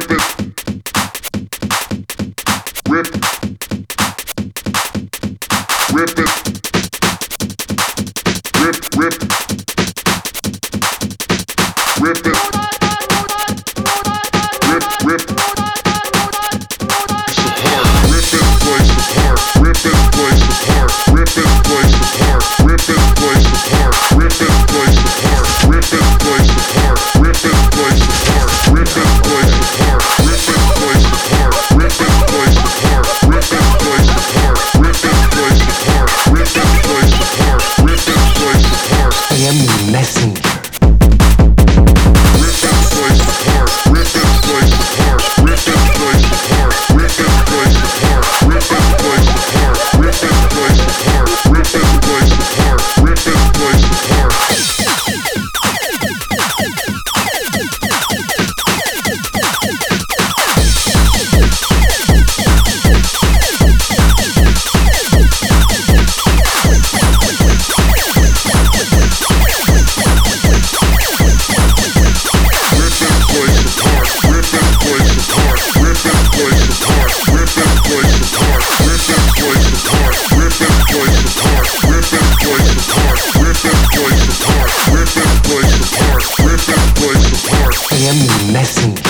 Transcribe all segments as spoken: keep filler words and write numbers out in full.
rip it, rip, rip it, rip, rip, rip it, rip, rip, place apart, rip it, place apart, rip it, place apart, rip it, place apart, rip it, place apart, rip it, place apart, rip it, place apart, rip it, place apart, rip it, place apart, rip it, place apart, rip it, place apart, rip it, place apart, rip it, place apart, rip it, place apart. I am the messenger. Rip it, place apart, rip it, place apart, rip it, place apart, rip it, place apart, rip it, place apart, rip it, place apart, rip it, place apart, rip it, place apart. I am the messenger.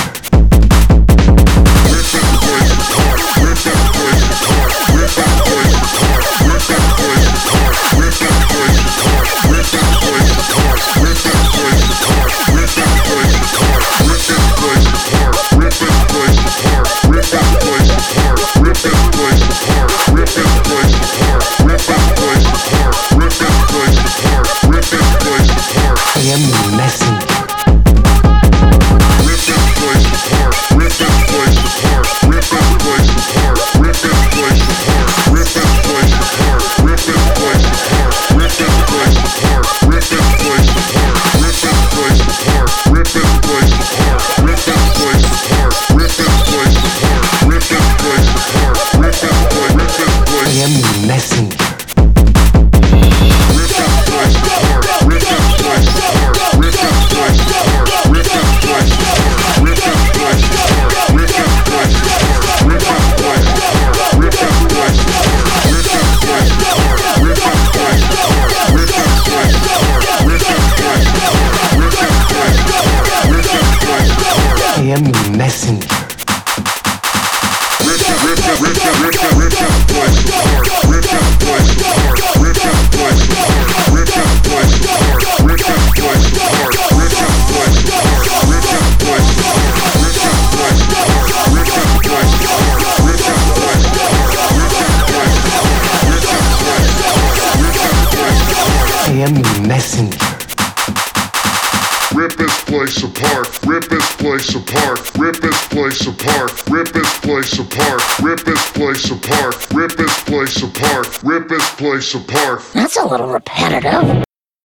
I am the messenger. I am the messenger. I am the messenger. I am the messenger. Rip this place apart, rip this place apart, rip this place apart, rip this place apart, rip this place apart, rip this place apart, rip this place apart. That's a little repetitive.